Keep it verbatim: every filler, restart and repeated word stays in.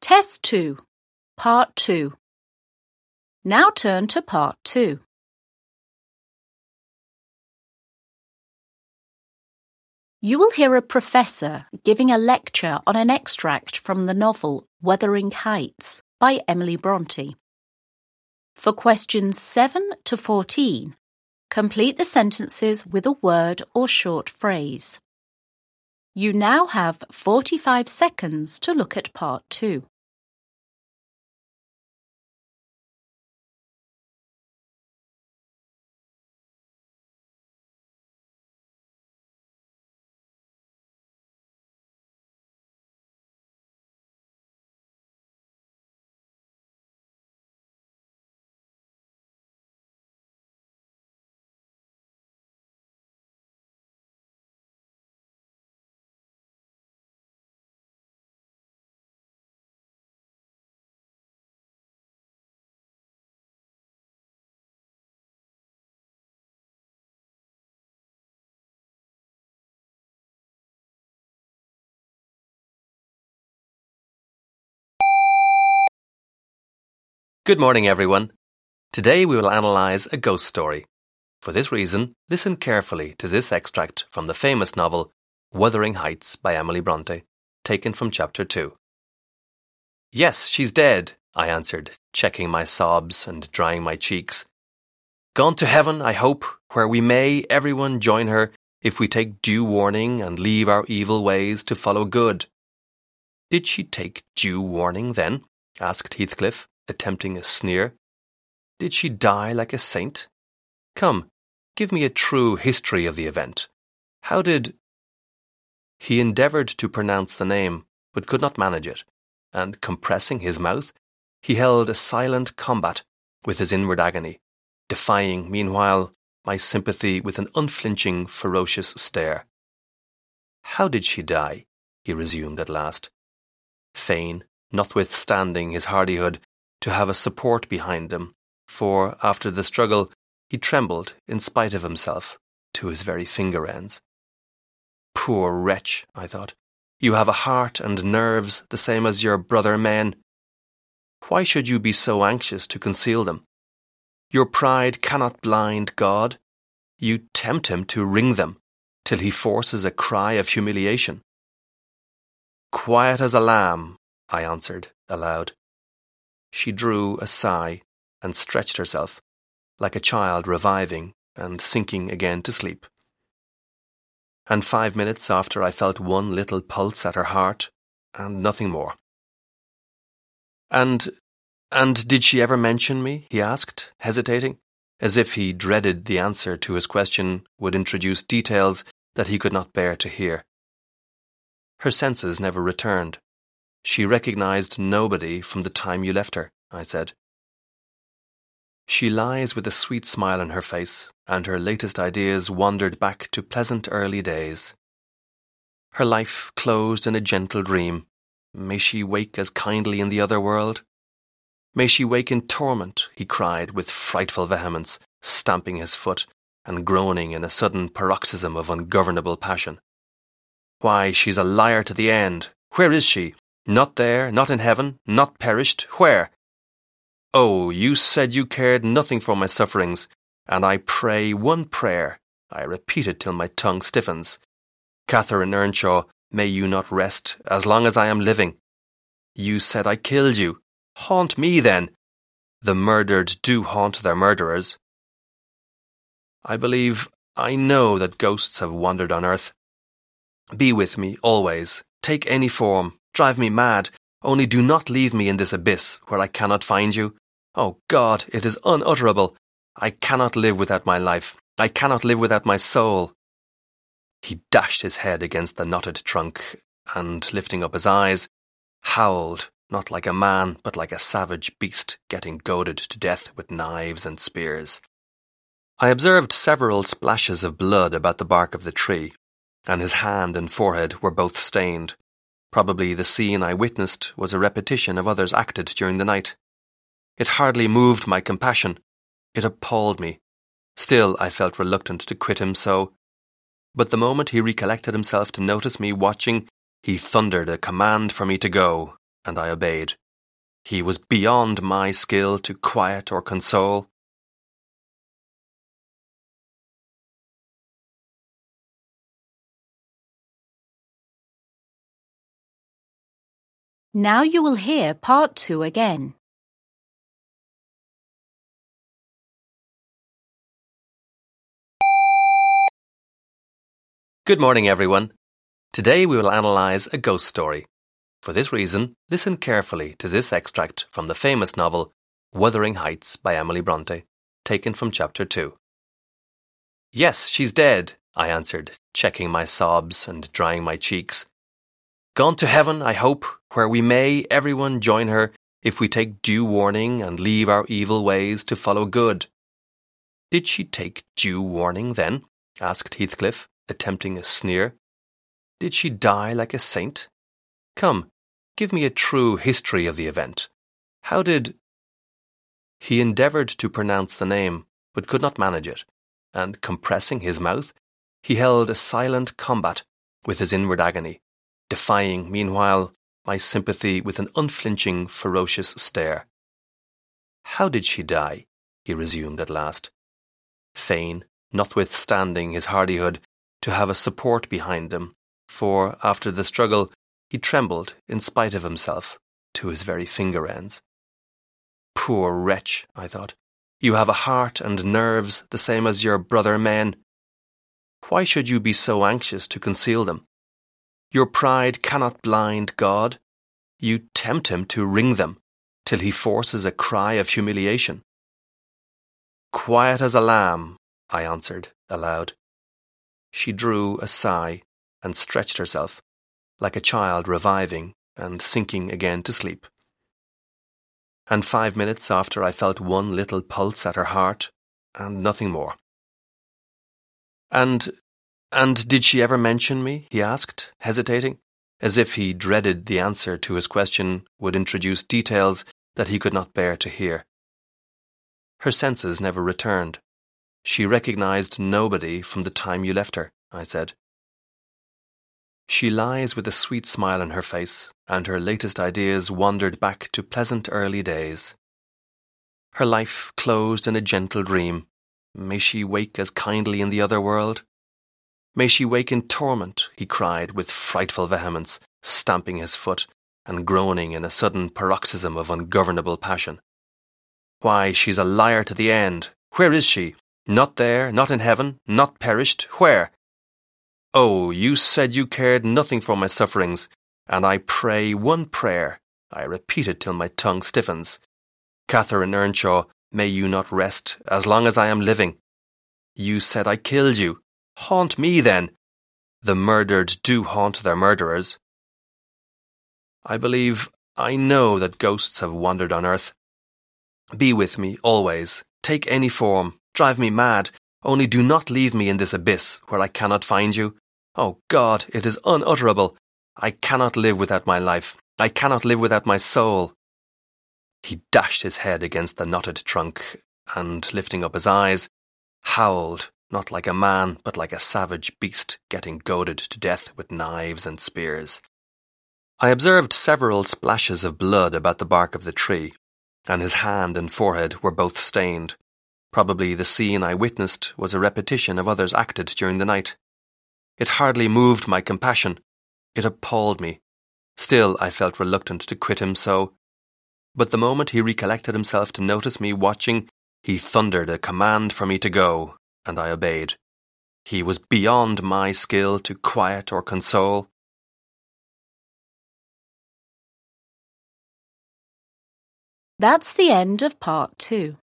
Test two, Part two. Now turn to Part two. You will hear a professor giving a lecture on an extract from the novel Wuthering Heights by Emily Bronte. For questions seven to fourteen, complete the sentences with a word or short phrase. You now have forty-five seconds to look at Part two. Good morning, everyone. Today we will analyse a ghost story. For this reason, listen carefully to this extract from the famous novel Wuthering Heights by Emily Bronte, taken from chapter two. Yes, she's dead, I answered, checking my sobs and drying my cheeks. Gone to heaven, I hope, where we may everyone join her if we take due warning and leave our evil ways to follow good. Did she take due warning then? Asked Heathcliff, attempting a sneer. Did she die like a saint? Come, give me a true history of the event. How did... He endeavoured to pronounce the name, but could not manage it, and compressing his mouth, he held a silent combat with his inward agony, defying, meanwhile, my sympathy with an unflinching, ferocious stare. How did she die? He resumed at last. Fain, notwithstanding his hardihood, to have a support behind him, for, after the struggle, he trembled, in spite of himself, to his very finger-ends. Poor wretch, I thought, you have a heart and nerves the same as your brother men. Why should you be so anxious to conceal them? Your pride cannot blind God. You tempt him to wring them, till he forces a cry of humiliation. Quiet as a lamb, I answered aloud. She drew a sigh and stretched herself, like a child reviving and sinking again to sleep. And five minutes after I felt one little pulse at her heart, and nothing more. And, and did she ever mention me? He asked, hesitating, as if he dreaded the answer to his question would introduce details that he could not bear to hear. Her senses never returned. She recognized nobody from the time you left her, I said. She lies with a sweet smile on her face, and her latest ideas wandered back to pleasant early days. Her life closed in a gentle dream. May she wake as kindly in the other world? May she wake in torment, he cried with frightful vehemence, stamping his foot and groaning in a sudden paroxysm of ungovernable passion. Why, she's a liar to the end. Where is she? Not there, not in heaven, not perished, where? Oh, you said you cared nothing for my sufferings, and I pray one prayer, I repeat it till my tongue stiffens. Catherine Earnshaw, may you not rest as long as I am living. You said I killed you. Haunt me then. The murdered do haunt their murderers. I believe, I know that ghosts have wandered on earth. Be with me always, take any form. Drive me mad, only do not leave me in this abyss where I cannot find you. Oh God, it is unutterable. I cannot live without my life. I cannot live without my soul. He dashed his head against the knotted trunk and, lifting up his eyes, howled, not like a man, but like a savage beast getting goaded to death with knives and spears. I observed several splashes of blood about the bark of the tree, and his hand and forehead were both stained. Probably the scene I witnessed was a repetition of others acted during the night. It hardly moved my compassion. It appalled me. Still, I felt reluctant to quit him so. But the moment he recollected himself to notice me watching, he thundered a command for me to go, and I obeyed. He was beyond my skill to quiet or console. Now you will hear part two again. Good morning, everyone. Today we will analyse a ghost story. For this reason, listen carefully to this extract from the famous novel Wuthering Heights by Emily Bronte, taken from chapter two. Yes, she's dead, I answered, checking my sobs and drying my cheeks. Gone to heaven, I hope, where we may everyone join her if we take due warning and leave our evil ways to follow good. Did she take due warning then? Asked Heathcliff, attempting a sneer. Did she die like a saint? Come, give me a true history of the event. How did... He endeavoured to pronounce the name, but could not manage it, and compressing his mouth, he held a silent combat with his inward agony, defying, meanwhile, my sympathy with an unflinching, ferocious stare. How did she die? He resumed at last. Fain, notwithstanding his hardihood, to have a support behind him, for, after the struggle, he trembled, in spite of himself, to his very finger-ends. Poor wretch, I thought, you have a heart and nerves the same as your brother men. Why should you be so anxious to conceal them? Your pride cannot blind God. You tempt him to wring them, till he forces a cry of humiliation. Quiet as a lamb, I answered aloud. She drew a sigh and stretched herself, like a child reviving and sinking again to sleep. And five minutes after I felt one little pulse at her heart, and nothing more. And... And did she ever mention me? He asked, hesitating, as if he dreaded the answer to his question would introduce details that he could not bear to hear. Her senses never returned. She recognized nobody from the time you left her, I said. She lies with a sweet smile on her face, and her latest ideas wandered back to pleasant early days. Her life closed in a gentle dream. May she wake as kindly in the other world? May she wake in torment, he cried with frightful vehemence, stamping his foot and groaning in a sudden paroxysm of ungovernable passion. Why, she's a liar to the end. Where is she? Not there, not in heaven, not perished. Where? Oh, you said you cared nothing for my sufferings, and I pray one prayer. I repeat it till my tongue stiffens. Catherine Earnshaw, may you not rest as long as I am living. You said I killed you. Haunt me, then. The murdered do haunt their murderers. I believe, I know that ghosts have wandered on earth. Be with me, always. Take any form. Drive me mad. Only do not leave me in this abyss where I cannot find you. Oh God, it is unutterable. I cannot live without my life. I cannot live without my soul. He dashed his head against the knotted trunk, and, lifting up his eyes, howled, not like a man, but like a savage beast getting goaded to death with knives and spears. I observed several splashes of blood about the bark of the tree, and his hand and forehead were both stained. Probably the scene I witnessed was a repetition of others acted during the night. It hardly moved my compassion. It appalled me. Still, I felt reluctant to quit him so. But the moment he recollected himself to notice me watching, he thundered a command for me to go, and I obeyed. He was beyond my skill to quiet or console. That's the end of part two.